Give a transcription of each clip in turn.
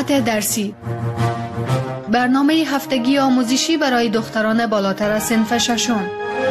ساعت درسی، برنامه هفتگی آموزشی برای دختران بالاتر از صنف ششم.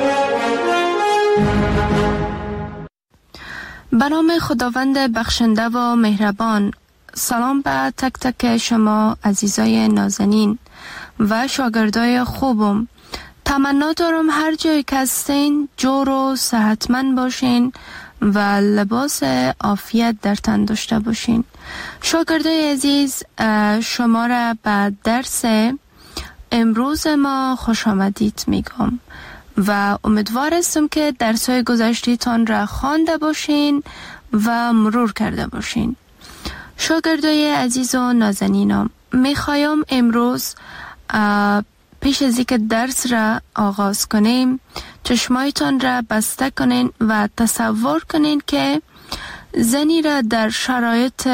به نام خداوند بخشنده و مهربان. سلام به تک تک شما عزیزای نازنین و شاگردای خوبم. تمنا دارم هر جایی که هستین جور و صحتمند باشین و لباس عافیت در تن داشته باشین. شاگردای عزیز، شما را به درس امروز ما خوش آمدید میگم و امیدوار هستم که درس‌های گذشته‌تان را خوانده باشین و مرور کرده باشین. شاگردای عزیز و نازنینم، میخوایم امروز پیش از اینکه درس را آغاز کنیم چشمایتان را بسته کنین و تصور کنین که زنی را در شرایط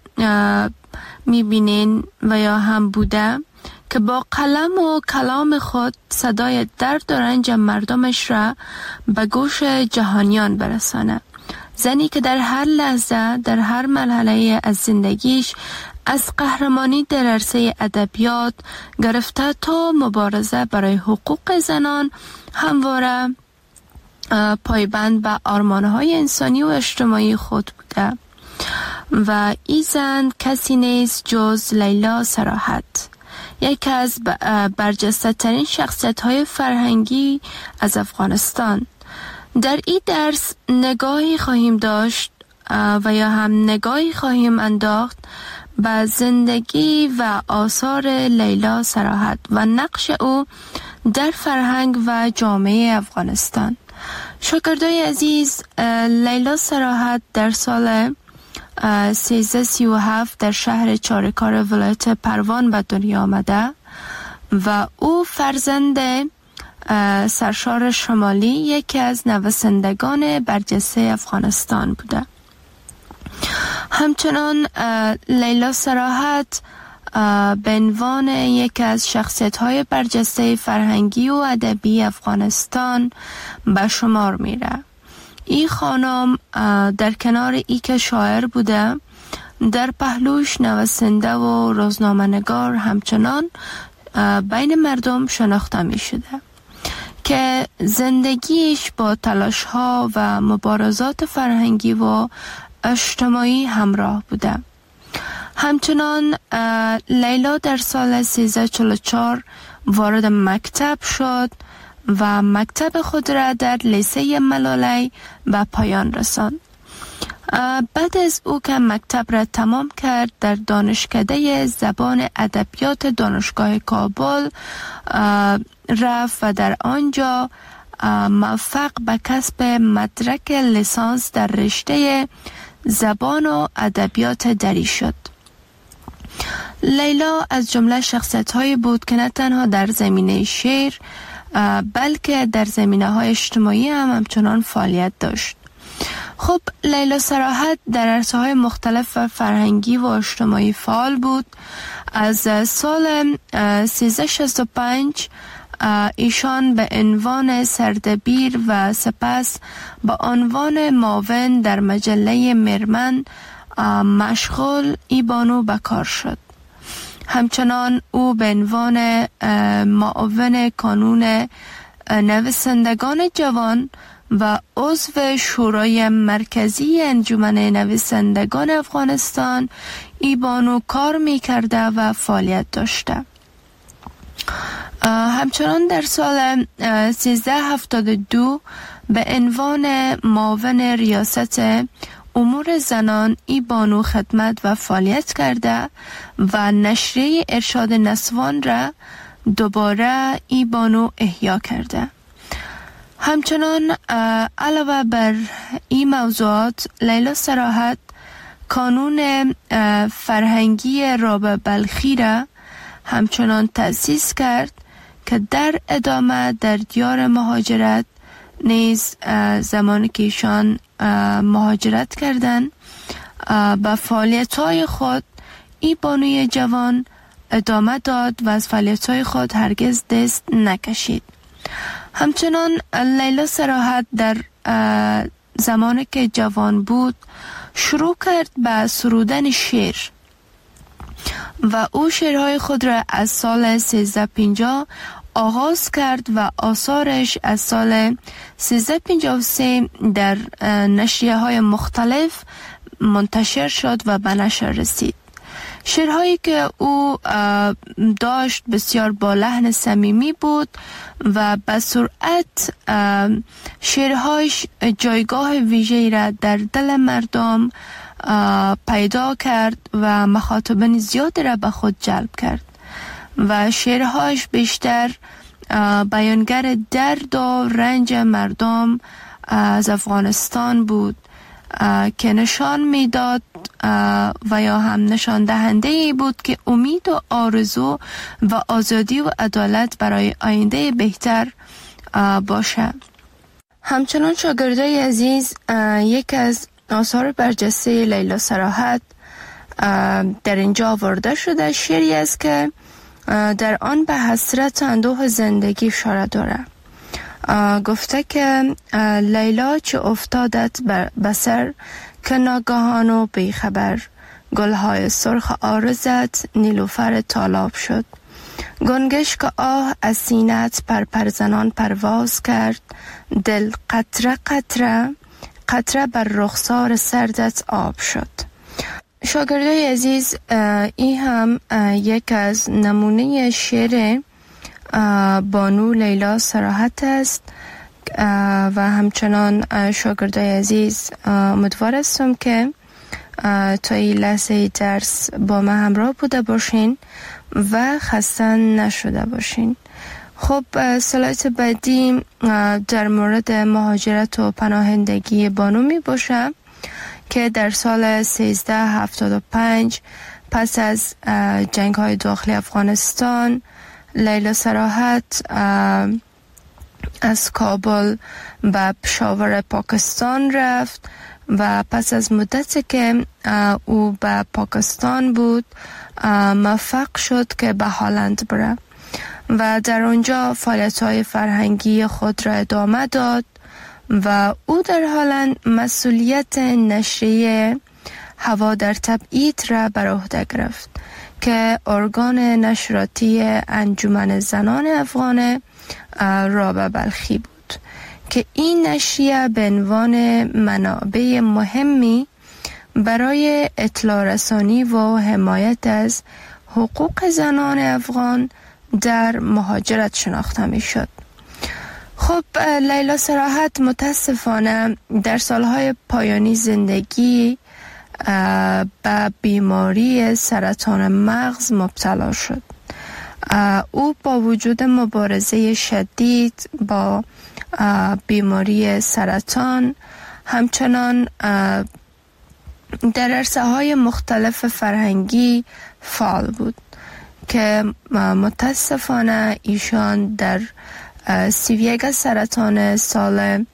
میبینین و یا هم بوده که با قلم و کلام خود صدای درد و رنج مردمش را به گوش جهانیان برسانه. زنی که در هر لحظه، در هر مرحله از زندگیش، از قهرمانی در عرصه ادبیات گرفته تا مبارزه برای حقوق زنان همواره پایبند به آرمان‌های انسانی و اجتماعی خود بوده و این زن کسی نیست جز لیلا صراحت، یکی از برجسته ترین شخصیت های فرهنگی از افغانستان. در این درس نگاهی خواهیم داشت و یا هم نگاهی خواهیم انداخت به زندگی و آثار لیلا صراحت و نقش او در فرهنگ و جامعه افغانستان. شاگردای عزیز، لیلا صراحت در سال 1337 در شهر چارکار ولایت پروان به دنیا آمده و او فرزند سرشار شمالی، یکی از نویسندگان برجسته افغانستان بوده. همچنان لیلا صراحت به عنوان یکی از شخصیت‌های برجسته فرهنگی و ادبی افغانستان به شمار میره. این خانم در کنار ای که شاعر بوده، در پهلوش نویسنده و روزنامه‌نگار همچنان بین مردم شناخته می شده که زندگیش با تلاش‌ها و مبارزات فرهنگی و اجتماعی همراه بوده. همچنان لیلا در سال 1344 وارد مکتب شد و مکتب خود را در لیسه ملالی به پایان رساند. بعد از او که مکتب را تمام کرد، در دانشکده زبان ادبیات دانشگاه کابل رفت و در آنجا موفق به کسب مدرک لیسانس در رشته زبان و ادبیات دری شد. لیلا از جمله شخصیت‌هایی بود که نه تنها در زمینه شعر بلکه در زمینه‌های اجتماعی هم همچنان فعالیت داشت. خب، لیلا صراحت در عرصه‌های مختلف فرهنگی و اجتماعی فعال بود. از سال 1365 ایشان به عنوان سردبیر و سپس به عنوان معاون در مجله مرمن مشغول بانو به کار شد. همچنان او به عنوان معاون کانون نویسندگان جوان و عضو شورای مرکزی انجمن نویسندگان افغانستان بانو کار می‌کرده و فعالیت داشته. همچنان در سال 1372 به عنوان معاون ریاست امور زنان بانو خدمت و فعالیت کرده و نشریه ارشاد نسوان را دوباره بانو احیا کرده. همچنان علاوه بر این موضوعات، لیلا صراحت کانون فرهنگی رابعه بلخی را همچنان تأسیس کرد که در ادامه در دیار مهاجرت نیز زمانی که ایشان مهاجرت کردند به فعالیت‌های خود بانوی جوان ادامه داد و از فعالیت‌های خود هرگز دست نکشید. همچنان لیلا صراحت در زمانی که جوان بود شروع کرد به سرودن شعر و او شعرهای خود را از سال 1350 آغاز کرد و آثارش از سال 1353 در نشریه های مختلف منتشر شد و به نشر رسید. شعرهایی که او داشت بسیار با لحن صمیمی بود و به سرعت شعرهایش جایگاه ویژه‌ای را در دل مردم پیدا کرد و مخاطبین زیادی را به خود جلب کرد و شعرهایش بیشتر بیانگر درد و رنج مردم از افغانستان بود که نشان میداد و یا هم نشان دهنده ای بود که امید و آرزو و آزادی و عدالت برای آینده بهتر باشه. همچنان شاگردای عزیز، یک از آثار برجسته لیلا صراحت در اینجا آورده شده، شعری است که در آن به حسرت و اندوه زندگی اشاره داره. گفته که لیلا چه افتادت به سر که ناگهان و بیخبر، گلهای سرخ عارضت نیلوفر تالاب شد. گنگش که آه از سینت پرزنان پرواز کرد، دل قطره قطره قطره بر رخسار سردت آب شد. شاگردای عزیز، این هم یک از نمونه شعر بانو لیلا صراحت است و همچنان شاگردای عزیز امیدوار هستم که تا این لحظه درس با ما همراه بوده باشین و خسته نشده باشین. خب سلایت بعدی در مورد مهاجرت و پناهندگی بانو می باشه که در سال 1375 پس از جنگ های داخلی افغانستان لیلا صراحت از کابل به پشاور پاکستان رفت و پس از مدتی که او به پاکستان بود موفق شد که به هلند بره و در آنجا فعالیت‌های فرهنگی خود را ادامه داد و او در هلند مسئولیت نشریه هوا در تبعید را بر عهده گرفت که ارگان نشراتی انجمن زنان افغان رابعه بلخی بود که این نشریه به عنوان منابع مهمی برای اطلاع رسانی و حمایت از حقوق زنان افغان در مهاجرت شناخته می شد. خب لیلا صراحت متاسفانه در سالهای پایانی زندگی به بیماری سرطان مغز مبتلا شد. او با وجود مبارزه شدید با بیماری سرطان همچنان در عرصه‌های مختلف فرهنگی فعال بود که متاسفانه ایشان در 31 سرطان سال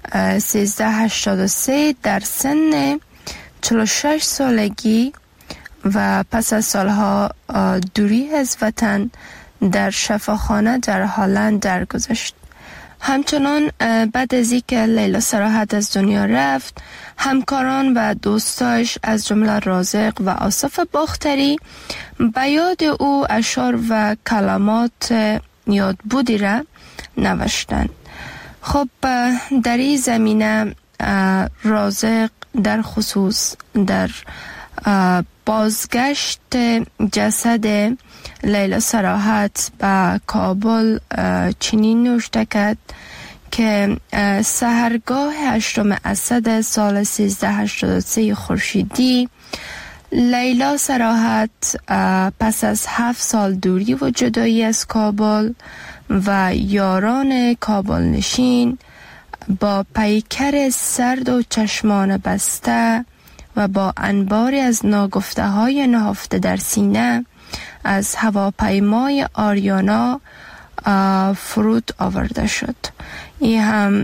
1383 در سن 46 سالگی و پس از سالها دوری از وطن در شفاخانه در هلند درگذشت. همچنان بعد از اینکه لیلا صراحت از دنیا رفت، همکاران و دوستاش از جمله رازق و آصف باختری به یاد او اشعار و کلمات یادبودی را نوشتند. خب در این زمینه رازق در خصوص در بازگشت جسد لیلا صراحت به کابل چنین نوشته کرد که سحرگاه 8 اسد سال 1383 خورشیدی لیلا صراحت پس از 7 سال دوری و جدایی از کابل و یاران کابل نشین با پیکر سرد و چشمان بسته و با انباری از ناگفته های نهفته در سینه از هواپیمای آریانا فرود آورده شد. این هم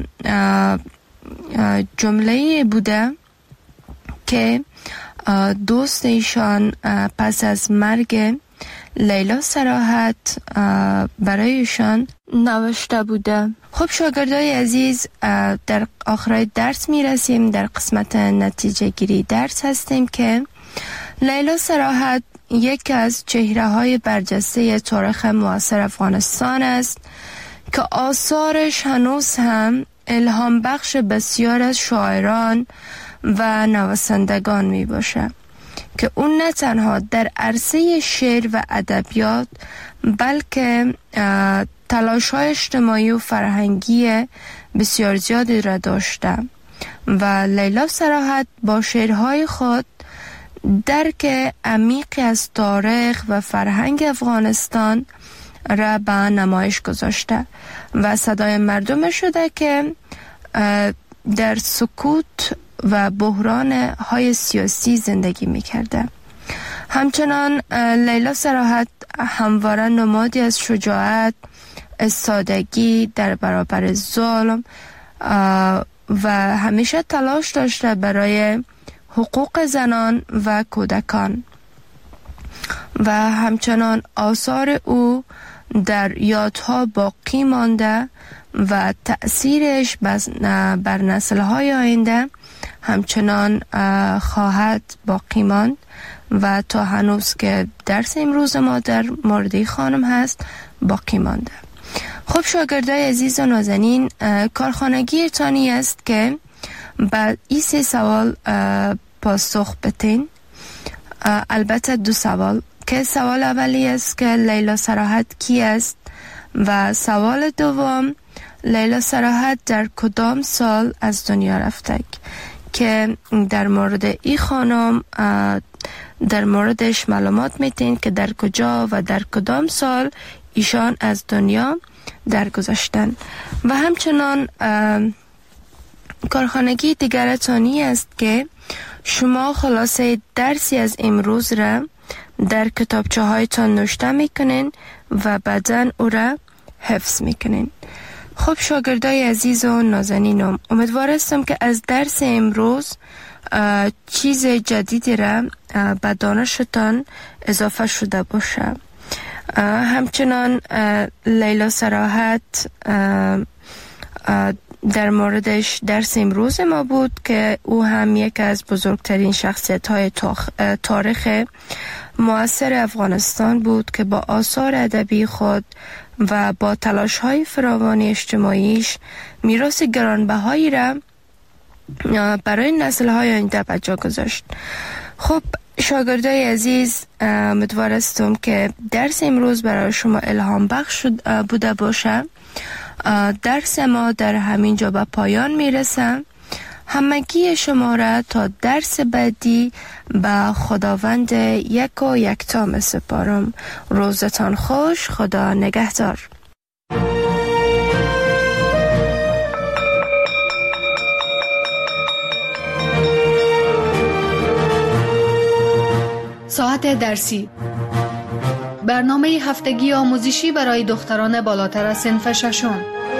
جمله بوده که دوست ایشان پس از مرگ لیلا صراحت برایشان نوشته بوده. خب شاگردای عزیز، در آخر درس می رسیم. در قسمت نتیجه گیری درس هستیم که لیلا صراحت یکی از چهره‌های برجسته تاریخ معاصر افغانستان است که آثارش هنوز هم الهام بخش بسیار از شاعران و نویسندگان می باشه که اون نه تنها در عرصه شعر و ادبیات بلکه تلاش‌های اجتماعی و فرهنگی بسیار زیادی را داشته و لیلا صراحت با شعرهای خود درک عمیقی از تاریخ و فرهنگ افغانستان را به نمایش گذاشته و صدای مردم شده که در سکوت و بحران های سیاسی زندگی می کرده. همچنان لیلا صراحت همواره نمادی از شجاعت، استادگی در برابر ظلم و همیشه تلاش داشته برای حقوق زنان و کودکان و همچنان آثار او در یادها باقی مانده و تأثیرش بر نسل‌های آینده همچنان خواهد باقی ماند و تا هنوز که درس امروز ما در مورد خانم هست باقی مانده. خب شاگردای عزیز و نازنین، کارخانگی تانی است که بعد این 3 سوال پاسخ بتین. البته 2 سوال که سوال اولی است که لیلا صراحت کی است و سوال دوم لیلا صراحت در کدام سال از دنیا رفته که در مورد این خانم در موردش معلومات میتین که در کجا و در کدام سال ایشان از دنیا درگذشتن. و همچنان کارخانگی دیگر تانی است که شما خلاصه درسی از امروز را در کتابچه هایتان نوشته میکنین و بعداً او را حفظ میکنین. خب شاگردای عزیز و نازنینم، امیدوارستم که از درس امروز چیز جدیدی را به دانشتان اضافه شده باشه. همچنان لیلا صراحت در موردش درس امروز ما بود که او هم یک از بزرگترین شخصیت های تاریخ معاصر افغانستان بود که با آثار ادبی خود و با تلاش های فراوان اجتماعیش میراث گرانبهایی را برای نسل های آینده به جا گذاشت. خب شاگردای عزیز، امیدوارستم که درس امروز برای شما الهام بخش بوده باشه. درس ما در همین جا به پایان میرسه. همگی شما را تا درس بعدی به خداوند یک و یکتا می سپارم. روزتان خوش. خدا نگهدار. ساعت درسی، برنامه هفتگی آموزشی برای دختران بالاتر از صنف ششم.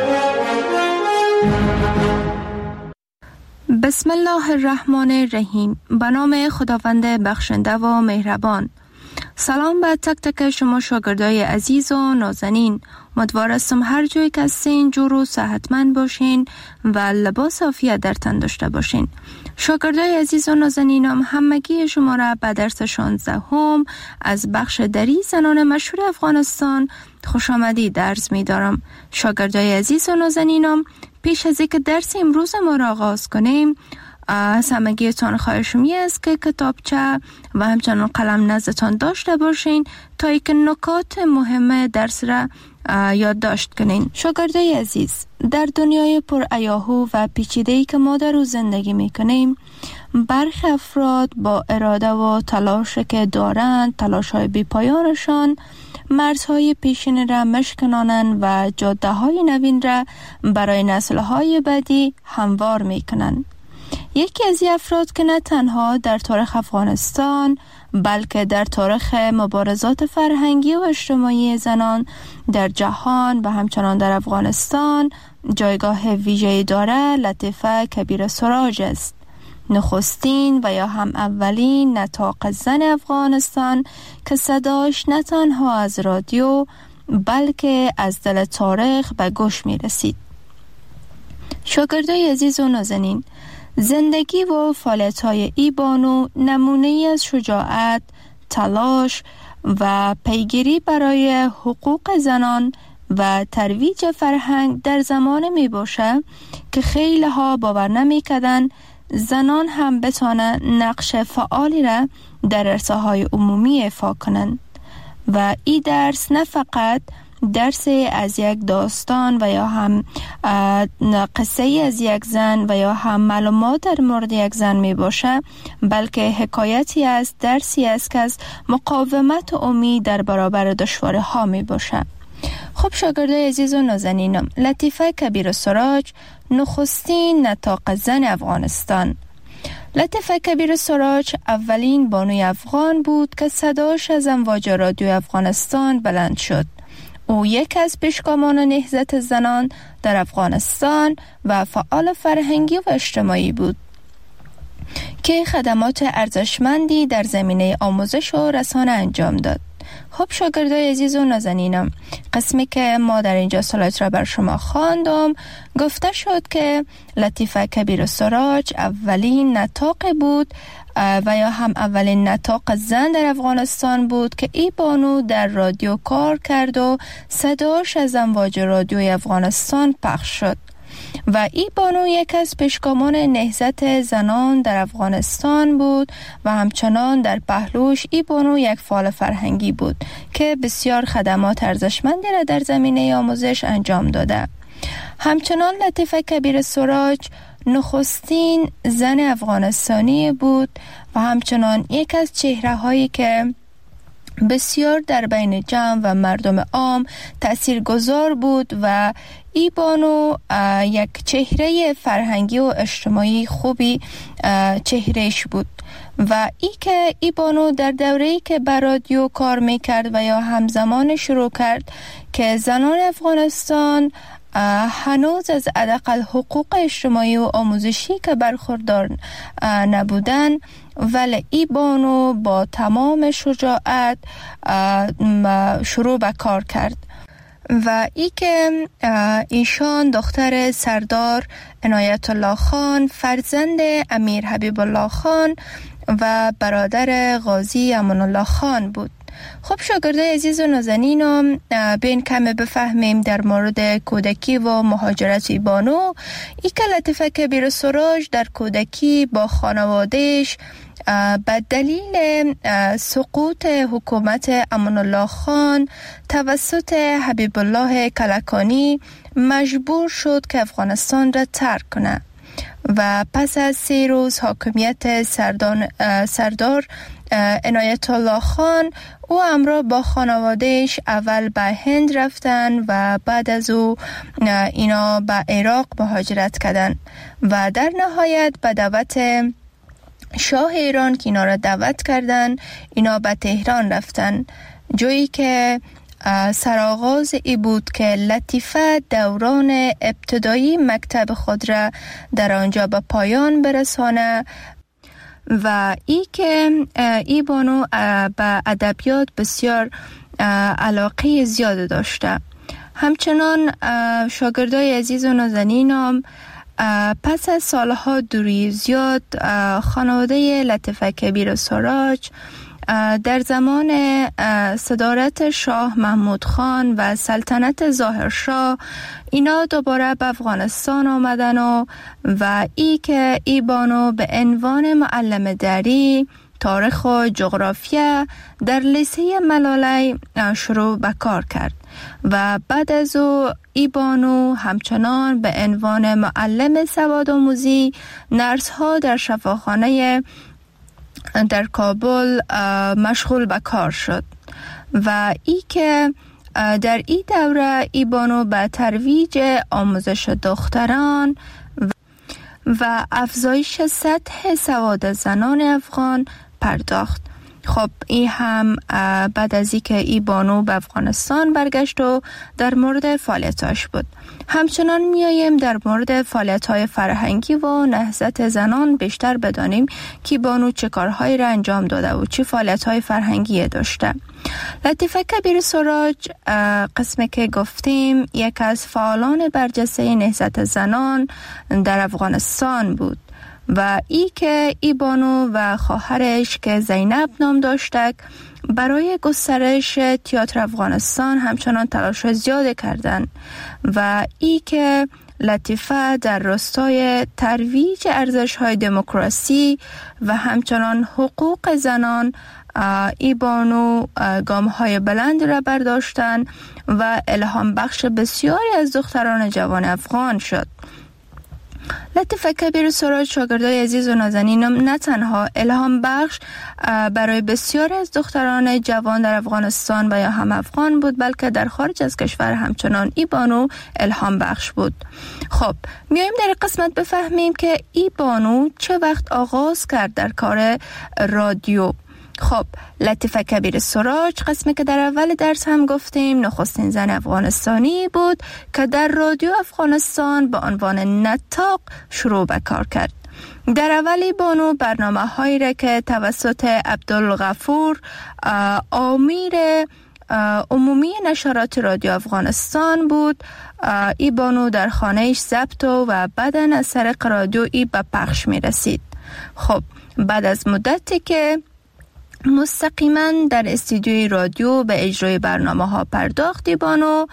بسم الله الرحمن الرحیم. به نام خداوند بخشنده و مهربان. سلام به تک تک شما شاگردای عزیز و نازنین. امیدوارم هر جایی که هستین جور و صحتمند باشین و لباس عافیت در تن داشته باشین. شاگردای عزیز و نازنینم، همگی شما را به درس 16 از بخش دری زنان مشهور افغانستان خوش آمدید عرض می دارم. شاگردای عزیز و نازنینم، پیش از اینکه درس امروز ما را آغاز کنیم، از همگیتان خواهشم است که کتابچه و همچنان قلم نزدتان داشته باشین تا اینکه نکات مهم درس را یادداشت کنین. شاگردای عزیز، در دنیای پر هیاهو و پیچیده‌ای که ما در او زندگی میکنیم، برخی افراد با اراده و تلاشی که دارند، تلاش‌های بی‌پایانشان مرزهای پیشین را مشکنانند و جاده‌های نوین را برای نسل‌های بعدی هموار میکنند. یکی از این افراد که نه تنها در تاریخ افغانستان بلکه در تاریخ مبارزات فرهنگی و اجتماعی زنان در جهان و همچنان در افغانستان جایگاه ویژه‌ای دارد، لطیفه کبیر سراج است. نخستین و یا هم اولین نطاق زن افغانستان که صداش نه تنها از رادیو بلکه از دل تاریخ به گوش می رسید. شاگردای عزیز و نازنین، زندگی و فعالیت‌های ای بانو نمونه‌ای از شجاعت، تلاش و پیگیری برای حقوق زنان و ترویج فرهنگ در زمان می باشه که خیلی ها باور نمی کردن زنان هم بتانن نقش فعالی را در عرصه‌های عمومی ایفا کنند و این درس نه فقط درس از یک داستان و یا هم قصه از یک زن و یا هم معلومات در مورد یک زن می باشه، بلکه حکایتی است، درسی است که از مقاومت و امید در برابر دشواری ها می باشه. خب شاگردای عزیز و نازنینم، لطیفه کبیر سراج نخستین نطاق زن افغانستان. لطیفه کبیر سراج اولین بانوی افغان بود که صداش از امواج رادیو افغانستان بلند شد. او یک از پیشگامان نهضت زنان در افغانستان و فعال فرهنگی و اجتماعی بود که خدمات ارزشمندی در زمینه آموزش و رسانه انجام داد. خب شاگردای عزیز و نازنینم، قسمی که ما در اینجا سلایت را بر شما خواندم گفته شد که لطیفه کبیر سراج اولین نطاق بود و یا هم اولین نطاق زن در افغانستان بود که ای بانو در رادیو کار کرد و صداش از امواج رادیوی افغانستان پخش شد و ای بانو یک از پیشگامان نهضت زنان در افغانستان بود و همچنان در پهلوش ای بانو یک فعال فرهنگی بود که بسیار خدمات ارزشمندی را در زمینه آموزش انجام داده. همچنان لطیفه کبیر سراج نخستین زن افغانستانی بود و همچنان یک از چهره هایی که بسیار در بین جمع و مردم عام تاثیرگذار بود و ای بانو یک چهره فرهنگی و اجتماعی خوبی چهرهش بود و ای بانو در دوره‌ای که بر رادیو کار میکرد و یا همزمان شروع کرد که زنان افغانستان هنوز از حداقل حقوق اجتماعی و آموزشی که برخوردار نبودن، ولی ای بانو با تمام شجاعت شروع به کار کرد و ای که ایشان دختر سردار عنایت الله خان، فرزند امیر حبیب الله خان و برادر غازی امان الله خان بود. خب شاگردای عزیز و نازنینم، بین کمی بفهمیم در مورد کودکی و مهاجرت ای بانو. ای که لطیفه کبیر سراج در کودکی با خانوادهش به دلیل سقوط حکومت امان الله خان توسط حبیب الله کلکانی مجبور شد که افغانستان را ترک کنه و پس از 3 روز حاکمیت سردار عنایت الله خان، او همراه با خانوادهش اول به هند رفتن و بعد از او اینا به عراق مهاجرت کردن و در نهایت به دعوت شاه ایران که اینا را دعوت کردن، اینا به تهران رفتن، جایی که سرآغاز ای بود که لطیفه دوران ابتدایی مکتب خود را در آنجا به پایان برسانه و ای بانو به ادبیات بسیار علاقه زیاد داشته. همچنان شاگردای عزیز و نازنینم، پس از سالها دوری زیاد خانواده لطیفه کبیر سراج در زمان صدارت شاه محمود خان و سلطنت ظاهرشاه اینا دوباره به افغانستان آمدن و که ای بانو به عنوان معلم دری تاریخ و جغرافیا در لیسه ملاله شروع به کار کرد و بعد از او ای بانو همچنان به عنوان معلم سوادآموزی نرس ها در شفاخانه در کابل مشغول به کار شد و که در این دوره ای بانو به ترویج آموزش دختران و افزایش سطح سواد زنان افغان پرداخت. خب این هم بعد از اینکه ای بانو به افغانستان برگشت و در مورد فعالیتاش بود. همچنان میاییم در مورد فعالیت‌های فرهنگی و نهضت زنان بیشتر بدانیم که بانو چه کارهایی را انجام داده و چه فعالیت‌های فرهنگی داشته. لطیفه کبیر سراج قسمی که گفتیم یک از فعالان برجسته نهضت زنان در افغانستان بود و که ای بانو و خواهرش که زینب نام داشته برای گسترش تئاتر افغانستان همچنان تلاش زیاد کردند و ای که لطیفه در راستای ترویج ارزش‌های دموکراسی و همچنان حقوق زنان ای بانو گام‌های بلند را برداشتند و الهام بخش بسیاری از دختران جوان افغان شد. لطیفه کبیر سراج شاگردای عزیز و نازنینم نه تنها الهام بخش برای بسیاری از دختران جوان در افغانستان و یا هم افغان بود، بلکه در خارج از کشور همچنان ای بانو الهام بخش بود. خب میایم در قسمت بفهمیم که ای بانو چه وقت آغاز کرد در کار رادیو. خب لطیفه کبیر سراج، قسمی که در اول درس هم گفتیم، نخستین زن افغانستانی بود که در رادیو افغانستان به عنوان نطاق شروع به کار کرد. در اولی بانو برنامه هایی را که توسط عبدالغفور آمیر عمومی نشرات رادیو افغانستان بود، ای بانو در خانهش ضبط و بعداً از طریق رادیو ای به پخش می رسید. خب بعد از مدتی که مستقیما در استودیوی رادیو به اجرای برنامه ها پرداختی، بانو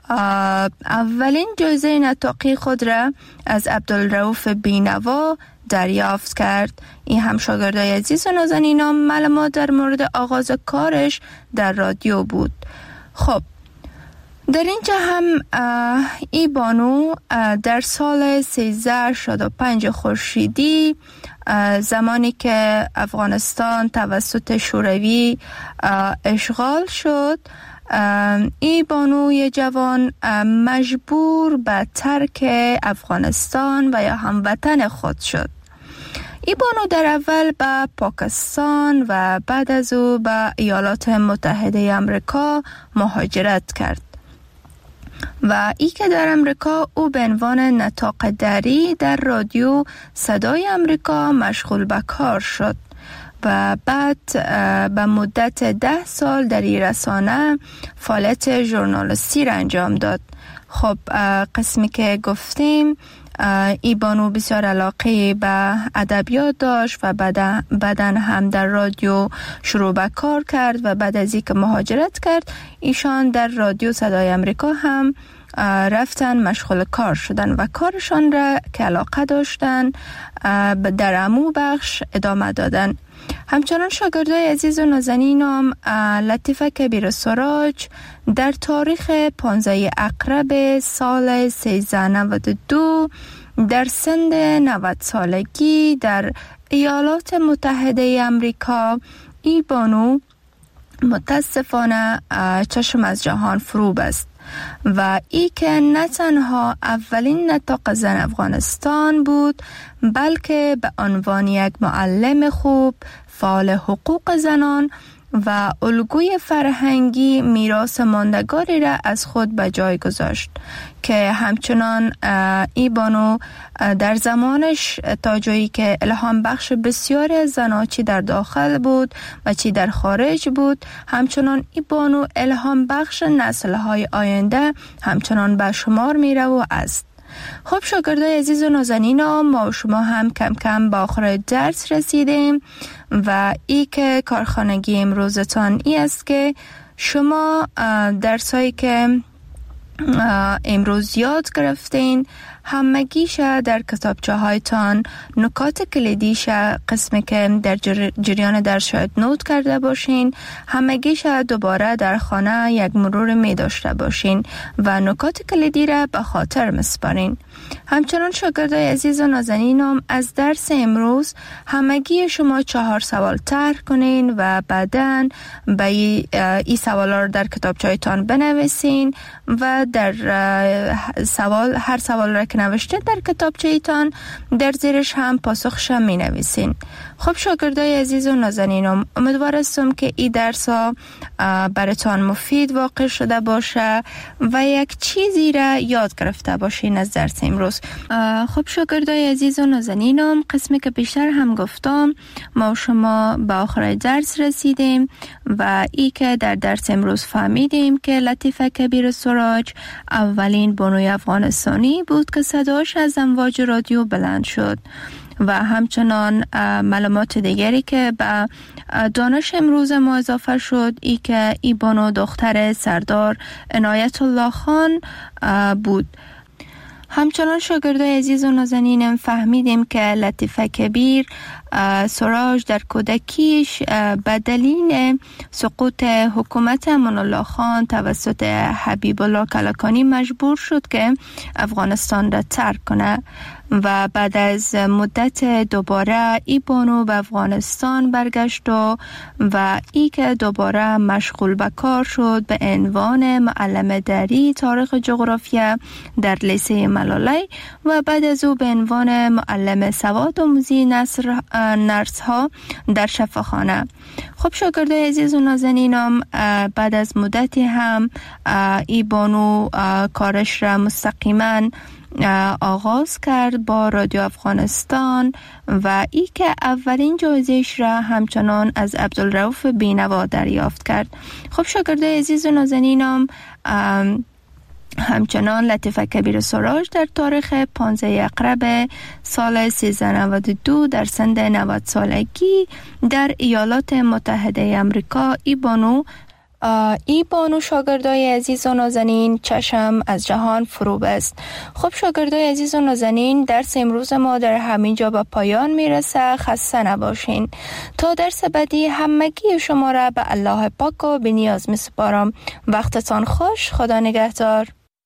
اولین جایزه نطاقی خود را از عبدالرؤوف بینوا دریافت کرد. این هم شاگردای عزیز و نازنینم معلومات در مورد آغاز کارش در رادیو بود. خب در اینجا هم ای بانو در سال 1365 خورشیدی، زمانی که افغانستان توسط شوروی اشغال شد، ای بانوی جوان مجبور به ترک افغانستان و یا هموطن خود شد. ای بانو در اول به پاکستان و بعد از او به ایالات متحده آمریکا مهاجرت کرد و ای که در امریکا او به عنوان نطاق دری در رادیو صدای امریکا مشغول به کار شد و بعد به مدت 10 سال در این رسانه فعالیت ژورنالیستی را انجام داد. خب قسمی که گفتیم، ای بانو بسیار علاقه به ادبیات داشت و بعداً هم در رادیو شروع به کار کرد و بعد از اینکه مهاجرت کرد، ایشان در رادیو صدای امریکا هم رفتن مشغول کار شدن و کارشان را که علاقه داشتن در عمو بخش ادامه دادن. همچنان شاگردای عزیز و نازنینم، لطیفه کبیر سراج در تاریخ 15 اکتبر سال 1392 در سن 90 سالگی در ایالات متحده آمریکا، ای بانو متاسفانه چشم از جهان فرو بست و ای که نه تنها اولین نطاق زن افغانستان بود، بلکه به عنوان یک معلم خوب، فعال حقوق زنان و الگوی فرهنگی میراث ماندگاری را از خود به جای گذاشت که همچنان ای بانو در زمانش تا جایی که الهام بخش بسیاری از زنان چی در داخل بود و چی در خارج بود، همچنان ای بانو الهام بخش نسل‌های آینده همچنان به شمار میره و است. خب شاگردای عزیز و نازنینم، ما و شما هم کم کم به آخر درس رسیدیم و ای که کارخانگی امروزتان ای است که شما درسایی که امروز یاد گرفتین همگیش در کتابچه هایتان نکات کلیدیش قسمی که در جریان درس شاید نوت کرده باشین، همگیش دوباره در خانه یک مرور می داشته باشین و نکات کلیدی را به خاطر مسپارین. همچنان شاگردای عزیز و نازنینم، از درس امروز همگی شما 4 سوال طرح کنین و بعداً به این سوالا رو در کتابچه‌تان بنویسین و در هر سوال را که نوشته در کتابچه‌تان در زیرش هم پاسخش می نویسین. خب شاگردای عزیز و نازنینم، امیدوار هستم که این درس ها براتان مفید واقع شده باشه و یک چیزی را یاد گرفته باشین از درس امروز. خب شاگردای عزیز و نازنینم، قسمی که بیشتر هم گفتم، ما و شما به آخر درس رسیدیم و ای که در درس امروز فهمیدیم که لطیفه کبیر سراج اولین بانوی افغانستانی بود که صداش از امواج رادیو بلند شد و همچنان معلومات دیگری که به دانش امروز ما اضافه شد ای که ای بانو دختر سردار عنایت الله خان بود. همچنان شاگردای عزیز و نازنینم فهمیدیم که لطیفه کبیر سراج در کودکیش به دلیل سقوط حکومت امان الله خان توسط حبیب الله کلکانی مجبور شد که افغانستان را ترک کنه و بعد از مدت دوباره ای بانو به افغانستان برگشت و ای که دوباره مشغول به کار شد به عنوان معلم دری تاریخ جغرافیا در لیسه ملالی و بعد از او به عنوان معلم سواد آموزی نرس ها در شفاخانه. خب شاگردای عزیز و نازنینم بعد از مدتی هم ای بانو کارش را مستقیما آغاز کرد با رادیو افغانستان و ای که اولین جایزه‌اش را همچنان از عبدالرؤوف بینوا دریافت کرد. خب شاگردای عزیز و نازنینم همچنان لطیفه کبیر سراج در تاریخ 15 اقرب سال 1392 در سن 90 سالگی در ایالات متحده امریکا ای بانو شاگردای عزیز و نازنین چشم از جهان فرو بست. خب شاگردای عزیز و نازنین درس امروز ما در همین جا به پایان میرسه. خسته نباشین. تا درس بعدی همگی شما را به الله پاک و بی نیاز میسپارم. وقتتان خوش. خدا نگهدار.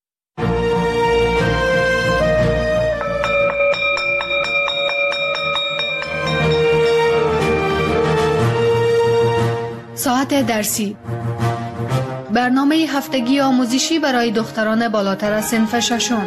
ساعت درسی، برنامه هفتگی آموزشی برای دختران بالاتر از صنف ششم.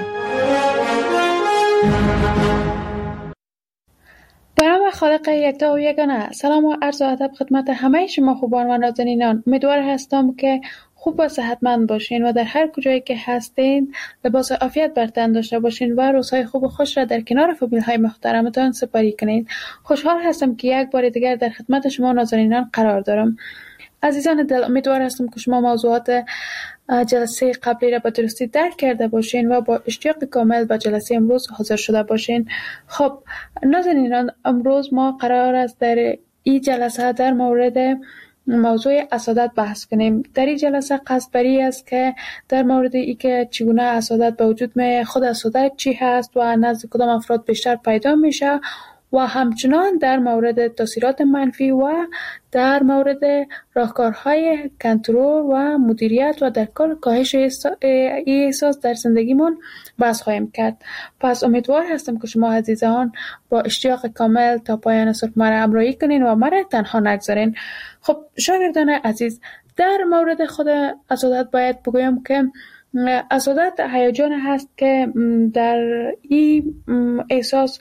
به نام خالق یکتا و یگانه. سلام و عرض ادب خدمت همه شما خوبان و نازنینان. امیدوار هستم که خوب و صحتمند باشین و در هر کجایی که هستین لباس عافیت بر تن داشته باشین و روزهای خوب و خوش را در کنار فامیل‌های محترمتان سپری کنین. خوشحال هستم که یک بار دیگر در خدمت شما نازنینان قرار دارم. عزیزان دل، امیدوار هستم که شما موضوعات جلسه قبلی را به درستی درک کرده باشین و با اشتیاق کامل به جلسه امروز حاضر شده باشین. خب نازنینان، امروز ما قرار است در این جلسه در مورد موضوع حسادت بحث کنیم. در این جلسه قصد بری است که در مورد ای که چگونه حسادت به وجود میاد، خود حسادت چی هست و نزد کدام افراد بیشتر پیدا میشه و همچنان در مورد تاثیرات منفی و در مورد راهکارهای کنترل و مدیریت و در کل کاهش احساس در زندگیمون بحث خواهیم کرد. پس امیدوار هستم که شما عزیزان با اشتیاق کامل تا پایان صبح مرا همراهی کنین و مرا تنها نگذارین. خب شاگردان عزیز، در مورد خود حسادت باید بگویم که حسادت هیجان هست که در این احساس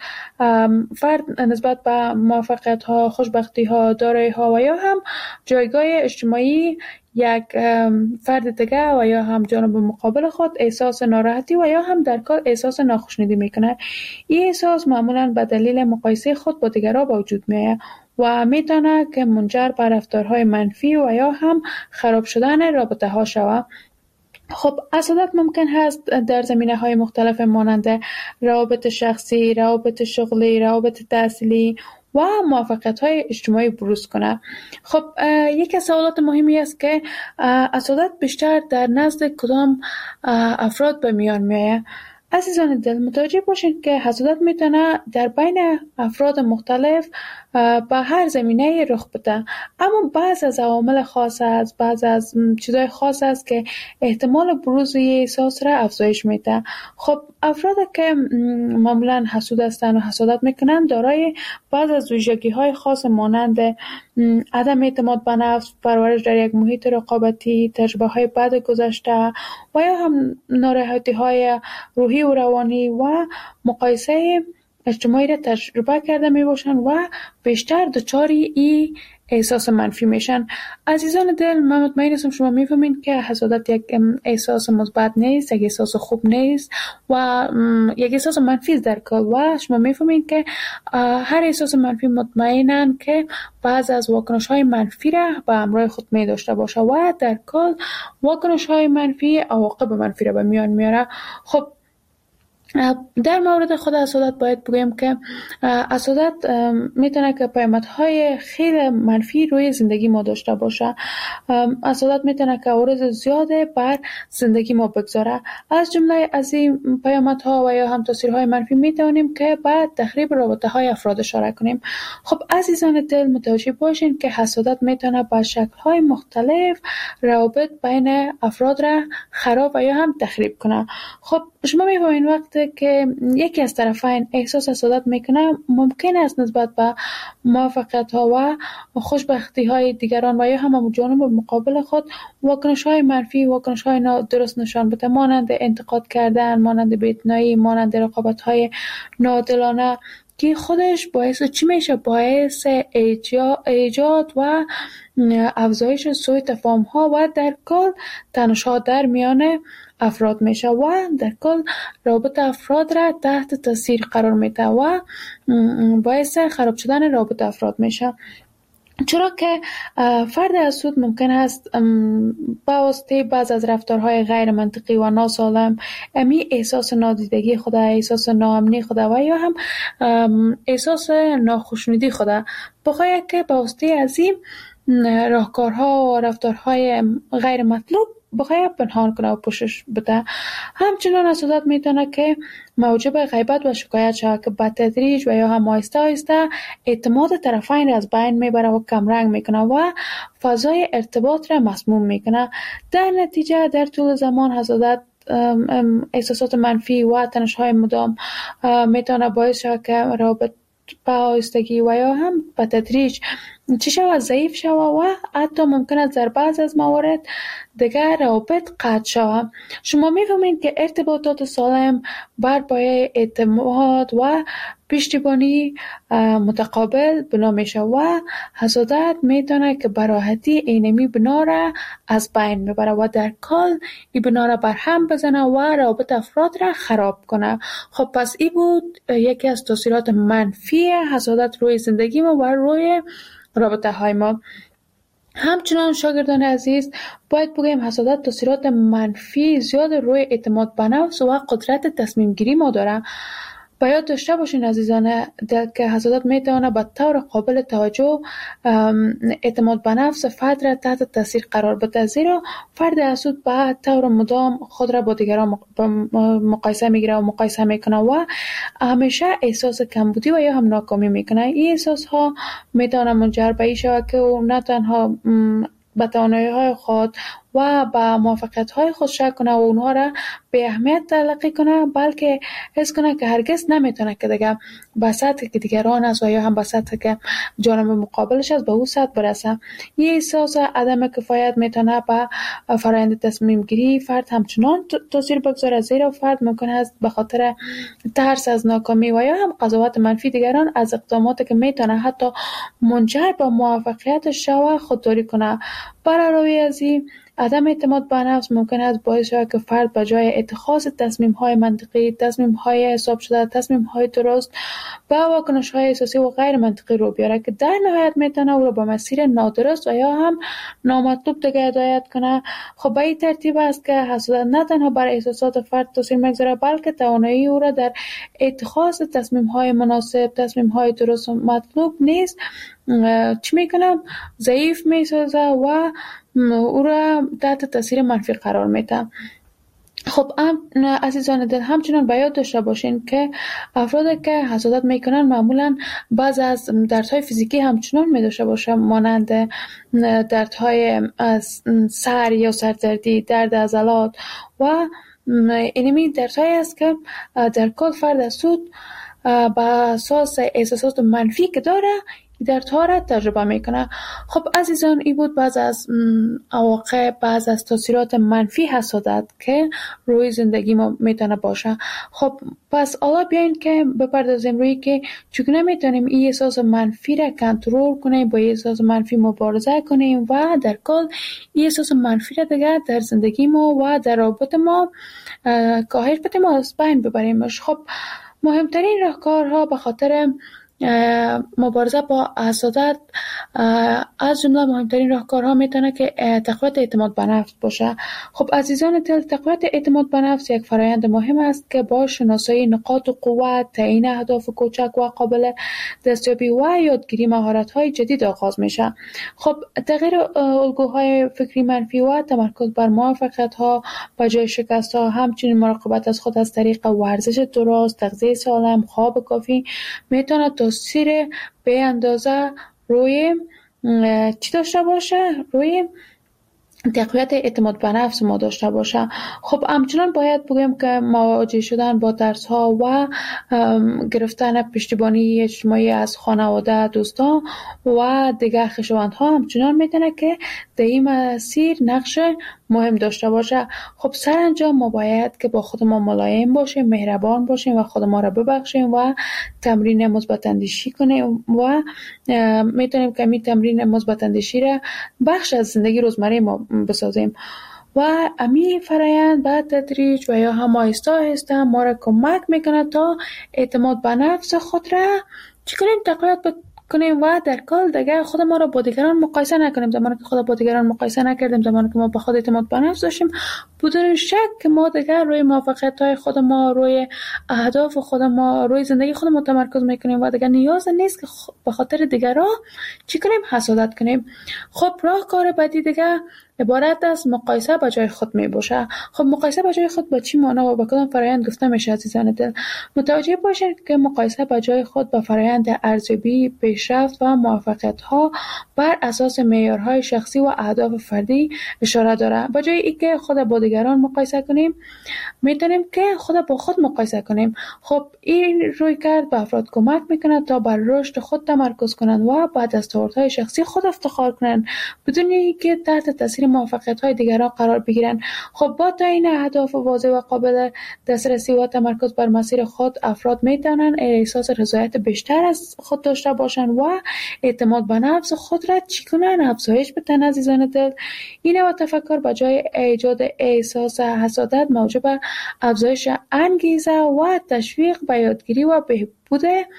فرد نسبت به موفقیت ها، خوشبختی ها، دارایی ها و یا هم جایگاه اجتماعی یک فرد دیگه و یا هم جانب مقابل خود احساس ناراحتی و یا هم در کل احساس ناخوشنودی میکنه. این احساس معمولا به دلیل مقایسه خود با دیگران به وجود میاد و میتونه که منجر به رفتارهای منفی و یا هم خراب شدن رابطه ها شود. خب حسادت ممکن هست در زمینه‌های مختلف مانند روابط شخصی، روابط شغلی، روابط تحصیلی و موفقیت‌های اجتماعی بروز کنه. خب یکی از سوالات مهمی است که حسادت بیشتر در نزد کدام افراد به میان میاد. عزیزان دل، متوجه باشین که حسادت میتونه در بین افراد مختلف به هر زمینه رخ بده، اما بعض از عوامل خاص است، بعض از چیزای خاص است که احتمال بروز احساس را افزایش میده. خب افراد که معمولا حسود هستند و حسادت میکنند دارای بعض از ویژگی‌های خاص مانند عدم اعتماد به نفس، پرورش در یک محیط رقابتی، تجربه‌های بد گذشته و یا هم ناراحتی‌های روحی و روانی و مقایسه اجتماعی را تجربه کرده می باشند و بیشتر دچاری این احساس منفی میشن. عزیزان دل، من مطمئن هستم شما میفهمین که حسادت یک احساس مثبت نیست، یک احساس خوب نیست و یک احساس منفی است در کل و شما میفهمین که هر احساس منفی مطمئنن که بعض از واکنش های منفی را به همراه خود می داشته باشه و در کل واکنش های منفی عواقب منفی را به میان میاره. خب در مورد خود حسادت باید بگویم که حسادت میتونه که پیامدهای خیلی منفی روی زندگی ما داشته باشه. حسادت میتونه که عوارض زیاده بر زندگی ما بگذاره. از جمله از این پیامدها و یا هم تاثیرهای منفی میتونیم که بعد تخریب رابطه های افراد اشاره کنیم. خب عزیزان دل متوجه باشین که حسادت میتونه با شکل‌های مختلف روابط بین افراد را خراب و یا هم تخریب کنه. خب شما می‌فهمین وقتی که یکی از طرفین احساس حسادت میکنه ممکن است نسبت به موفقیت‌ها و خوشبختی‌های دیگران و یا هم جانب مقابل خود واکنش‌های منفی، واکنش‌های نادرست نشان بده، مانند انتقاد کردن، مانند بی‌اعتنایی، مانند رقابت‌های ناعادلانه که خودش باعث چی میشه؟ باعث ایجاد و افزایش سوء تفاهم‌ها و در کل تنش‌ها در میان افراد میشه و در کل رابطه افراد را تحت تاثیر قرار میده و باعث خراب شدن رابطه افراد میشه. چرا که فرد حسود ممکن است با واسطه بعض از رفتارهای غیر منطقی و ناسالم امی احساس نادیدگی خود، احساس ناامنی خود و یا هم احساس ناخوشنودی خود بخواهد که با واسطه از این راهکارها و رفتارهای غیر مطلوب بخواهد پنهان کنه و پوشش بده. همچنان حسادت میتونه که موجب غیبت و شکایت شود که به تدریج و یا هم آهسته آهسته اعتماد طرفین را از بین میبره و کمرنگ میکنه و فضای ارتباط را مسموم میکنه. در نتیجه در طول زمان حسادت احساسات منفی و تنش‌های مدام میتونه باعث شود که روابط به آهستگی و یا هم به تدریج چی شود؟ ضعیف شود و حتی ممکن است در بعض از موارد دیگر روابط قطع شود. شما می‌فهمید که ارتباطات سالم بر پایه اعتماد و پشتیبانی متقابل بنا میشه و حسادت میتونه که به راحتی اینمی بنا را از بین میبره و در کل این بنا را برهم بزنه و روابط افراد را خراب کنه. خب پس این بود یکی از تاثیرات منفی حسادت روی زندگی ما و روی رابطه های ما. همچنان شاگردان عزیز باید بگویم حسادت تاثیرات منفی زیاد روی اعتماد به نفس و قدرت تصمیم گیری ما داره. باید داشته باشین عزیزان که حسادت میتونه به طور قابل توجه اعتماد به نفس فرد را تحت تاثیر قرار بده، زیرا فرد حسود به طور مدام خود را با دیگران مقایسه میگیره و مقایسه میکنه و همیشه احساس کمبودی و یا هم ناکامی میکنه. این احساس ها میتونه منجر به این شود که او نه تنها به توانایی‌های خود و به موفقیت‌های خود شک کنه و اونها را به اهمیت تلقی کنه، بلکه حس کنه که هرگز نمیتونه که دیگه به سطحی که دیگران است و یا هم به سطحی که جانب مقابلش است به او سطح برسه. این احساس عدم کفایت میتونه به فرآیند تصمیم گیری فرد همچنان تاثیر بگذاره، زیرا فرد ممکن است به خاطر ترس از ناکامی و یا هم قضاوت منفی دیگران از اقداماتی که میتونه حتی منجر به موفقیتش شود خودداری کنه. برای از این عدم اعتماد به نفس ممکن است باعث شود که فرد به جای اتخاذ تصمیم‌های منطقی، تصمیم‌های حساب شده، تصمیم‌های درست به واکنش‌های احساسی و غیر منطقی رو بیاره که در نهایت میتونه او را به مسیر نادرست و یا هم نامطلوب دیگه هدایت کنه. خب به این ترتیب است که حسادت نه تنها بر احساسات فرد تاثیر میگذاره، بلکه توانایی او را در اتخاذ تصمیم‌های مناسب، تصمیم‌های درست و مطلوب نیست چی میکنه؟ ضعیف میسازه و او را تحت تاثیر منفی قرار میده. خب عزیزان دل همچنان باید داشته باشین که افرادی که حسادت میکنن معمولا بعض از دردهای فیزیکی همچنان میداشته باشه، مانند دردهای سر یا سردردی، درد عضلات و اینمی دردهایی است که در کل فرد حسود به اساس احساسات منفی که داره دردها را تجربه میکنه. خب عزیزان این بود بعض از عواقب، بعض از تاثیرات منفی حسادت که روی زندگی ما میتونه باشه. خب پس حالا بیاین که بپردازیم روی که چگونه میتونیم این احساس منفی را کنترل کنیم، با این احساس منفی مبارزه کنیم و در کل این احساس منفی را دیگه در زندگی ما و در رابطه ما کاهش بدیم و از بین ببریمش. خب مهمترین راهکارها به خاطر مبارزه با حسادت از جمله مهمترین راهکارها میتونه که تقویت اعتماد به نفس باشه. خب عزیزان دل، تقویت اعتماد به نفس یک فرآیند مهم است که با شناسایی نقاط قوت، تعیین اهداف کوچک و قابل دستیابی و یادگیری مهارت‌های جدید آغاز میشه. خب تغییر الگوهای فکری منفی و تمرکز بر موفقیت‌ها به جای شکست‌ها، همچنین مراقبت از خود از طریق ورزش درست، تغذیه سالم، خواب کافی میتونه تاثیر به اندازه روی چی داشته باشه؟ روی تقویت اعتماد به نفس ما داشته باشه. خب همچنان باید بگیم که مواجه شدن با ترس‌ها و گرفتن پشتیبانی اجتماعی از خانواده، دوستان و دیگر خویشاوندها همچنان میتونه که در این مسیر نقش مهم داشته باشه. خب سرانجام ما باید که با خود ما ملایم باشیم، مهربان باشیم و خود ما را ببخشیم و تمرین مثبت اندیشی کنیم و میتونیم که این تمرین مثبت اندیشی را بخش از زندگی روزمره ما بسازیم و امی فرایند به تدریج و یا هم آهسته آهسته ما را کمک میکنه تا اعتماد به نفس خود را چی کنیم؟ تقویت کنیم و در کل دیگه خود ما را با دیگران مقایسه نکنیم. زمانی که خود با دیگران مقایسه نکردیم، زمانی که ما با خود اعتماد به نفس داشتیم، بدون شک که ما دیگه روی موفقیت‌های خود ما، روی اهداف خود ما، روی زندگی خود ما تمرکز میکنیم و دیگه نیاز نیست که به خاطر دیگران چی کنیم؟ حسادت کنیم. خب راهکار بعدی دیگه عبارت از مقایسه با جای خود می باشه. خب مقایسه با جای خود با چی معنا و با کدام فرآیند گفته میشه عزیزان دل؟ متوجه باشید که مقایسه با جای خود با فرآیند ارزیابی، پیشرفت و موفقیت ها بر اساس معیارهای شخصی و اهداف فردی اشاره داره. با جای اینکه خود با دیگران مقایسه کنیم، میتونیم که خود با خود مقایسه کنیم. خب این رویکرد به افراد کمک میکنه تا بر رشد خود تمرکز کنند و با دستاوردهای شخصی خود افتخار کنند بدون اینکه تحت تاثیر موفقیت‌های دیگران قرار بگیرند. خب با تعیین اهداف واضح و قابل دسترسی و تمرکز بر مسیر خود، افراد میتونن احساس رضایت بیشتر از خود داشته باشند و اعتماد به نفس خود را چی کنن؟ افزایش بدن عزیزان دل. این و تفکر به جای ایجاد احساس حسادت موجب افزایش انگیزه و تشویق به یادگیری و بهبود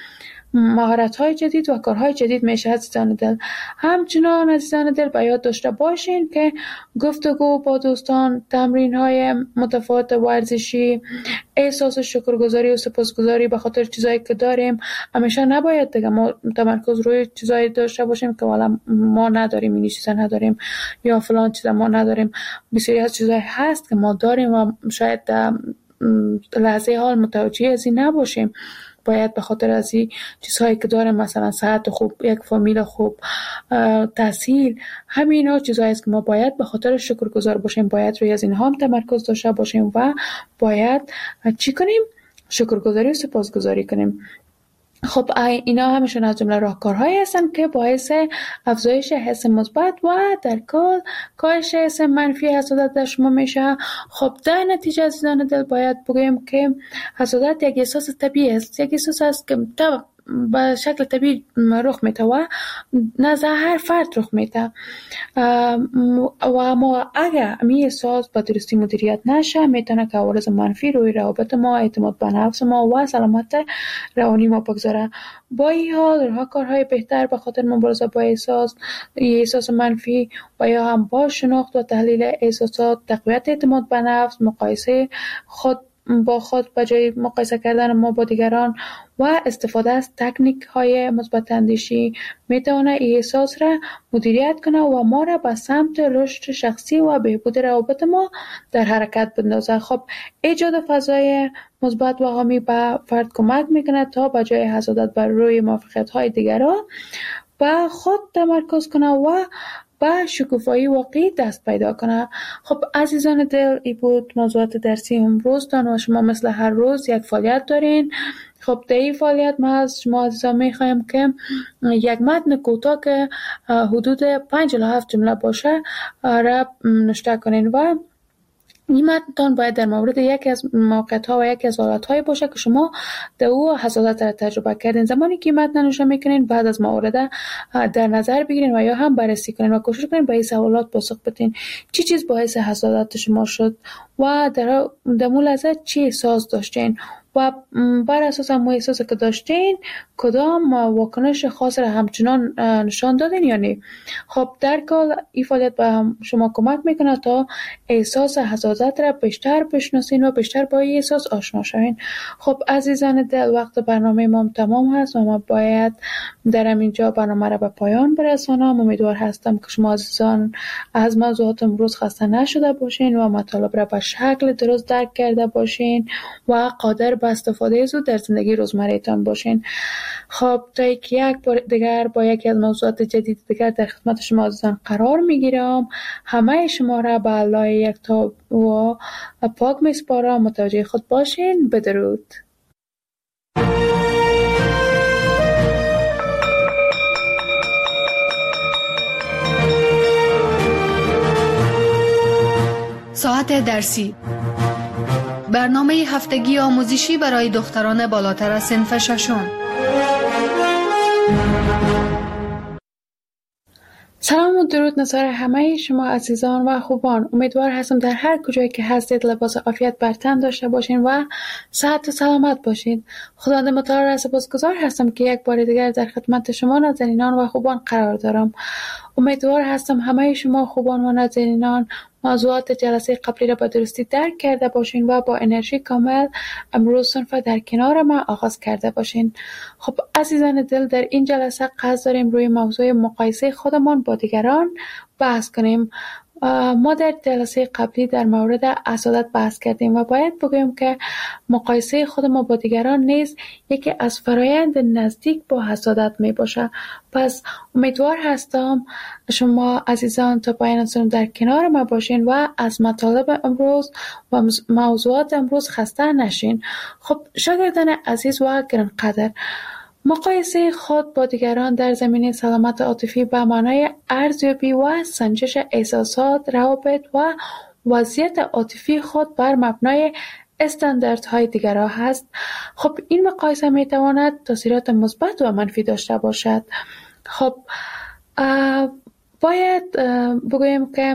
مهارت‌های جدید و کارهای جدید میشه عزیزان دل. همچنان عزیزان دل به یاد داشته باشین که گفتگو با دوستان، تمرین‌های متفاوت ورزشی، احساس شکرگزاری و سپاسگزاری به خاطر چیزایی که داریم، همیشه نباید دیگه ما تمرکز روی چیزایی داشته باشیم که والا ما نداریم، این چیزا نداریم یا فلان چیزا ما نداریم. بسیاری از چیزایی هست که ما داریم و شاید لحظه حال متوجه از این نباشیم. باید به خاطر از این چیزهایی که داریم، مثلا صحت خوب، یک فامیل خوب، تحصیل، همین ها چیزهایی است که ما باید به خاطر شکرگزار باشیم، باید روی از اینها هم تمرکز داشته باشیم و باید چی کنیم؟ شکرگزاری و سپاسگزاری کنیم. خب اینا همشون از جمله راهکارهایی هستن که باعث افزایش حس مثبت و در کل کاهش حس منفی حسادت در شما میشه. خب در نتیجه عزیزان دل باید بگویم که حسادت یک احساس طبیعی است، یک احساس است که به شکل طبیعی رخ میده و نزد هر فرد رخ میده و ما اگر این احساس به درستی مدیریت نشه میتونه که عوارض منفی روی روابط ما، اعتماد به نفس ما و سلامت روانی ما بگذاره. با این حال راهکارهای بهتر به خاطر مبارزه با احساس منفی و یا هم با شناخت و تحلیل احساسات، تقویت اعتماد به نفس، مقایسه خود با خود به جای مقایسه کردن ما با دیگران و استفاده از تکنیک های مثبت اندیشی میتونه این احساس را مدیریت کنه و ما را به سمت رشد شخصی و بهبود روابط ما در حرکت بندازه. خب ایجاد فضای مثبت و حامی به فرد کمک میکنه تا به جای حسادت بر روی موفقیت های دیگران به خود تمرکز کنه و با شکوفایی واقعی دست پیدا کنه. خب عزیزان دل، این بود موضوعات درسی امروزتان و شما مثل هر روز یک فعالیت دارین. خب در این فعالیت ما از شما عزیزان میخوایم که یک متن کوتاه که حدود 5 الی 7 جمله باشه را نوشته کنین و این متن باید در مورد یکی از موقعیت‌ها و یکی از حالت‌های باشه که شما در او حسادت را تجربه کردین. زمانی که این متن نوشته میکنین بعد از مورد در نظر بگیرین و یا هم بررسی کنین و کوشش کنین به این سوالات پاسخ بدین. چی چیز باعث حسادت شما شد و در مو لحظه چی احساس داشتین و بر اساس همون احساسی که داشتین کدام واکنش خاص را همچنان نشان دادین یا نه. خب در کل این فعالیت به شما کمک میکنه تا احساس حسادت را بیشتر بشناسین و بیشتر با این احساس آشنا شوین. خب عزیزان دل، وقت برنامه ما تمام هست و ما باید در اینجا برنامه را به پایان برسانم. امیدوار هستم که شما عزیزان از موضوعات امروز خسته نشده باشین و مطالب را به شکل درست درک کرده باشین و قادر به استفاده زود در زندگی روزمره‌تان باشین. خب تا یک بار دیگر با یکی از موضوعات جدید دیگر در خدمت شما عزیزان قرار میگیرم. همه شما را به الله یکتا و پاک میسپارم. متوجه خود باشین. بدرود. ساعت درسی، برنامه هفتگی آموزشی برای دختران بالاتر از صنف ششم. سلام و درود نثار همه شما عزیزان و خوبان. امیدوار هستم در هر کجایی که هستید لباس عافیت بر تن داشته باشین و صحت و سلامت باشین. خداوند متعال را سپاسگزار هستم که یک بار دیگر در خدمت شما نازنینان و خوبان قرار دارم. امیدوار هستم همه شما خوبان و نازنینان موضوعات جلسه قبلی را به درستی درک کرده باشین و با انرژی کامل امروز صنف در کنار ما آغاز کرده باشین. خب عزیزان دل، در این جلسه قصد داریم روی موضوع مقایسه خودمان با دیگران بحث کنیم. ما در جلسه قبلی در مورد حسادت بحث کردیم و باید بگویم که مقایسه خود ما با دیگران نیز یکی از فرایند نزدیک با حسادت می باشه. پس امیدوار هستم شما عزیزان تا پایان سنم در کنار ما باشین و از مطالب امروز و موضوعات امروز خسته نشین. خب شاگردان عزیز و گرانقدر، مقایسه خود با دیگران در زمینه سلامت عاطفی به معنای ارزیابی و سنجش احساسات، روابط و وضعیت عاطفی خود بر مبنای استانداردهای دیگران هست. خب این مقایسه می تواند تاثیرات مثبت و منفی داشته باشد. خب باید بگویم که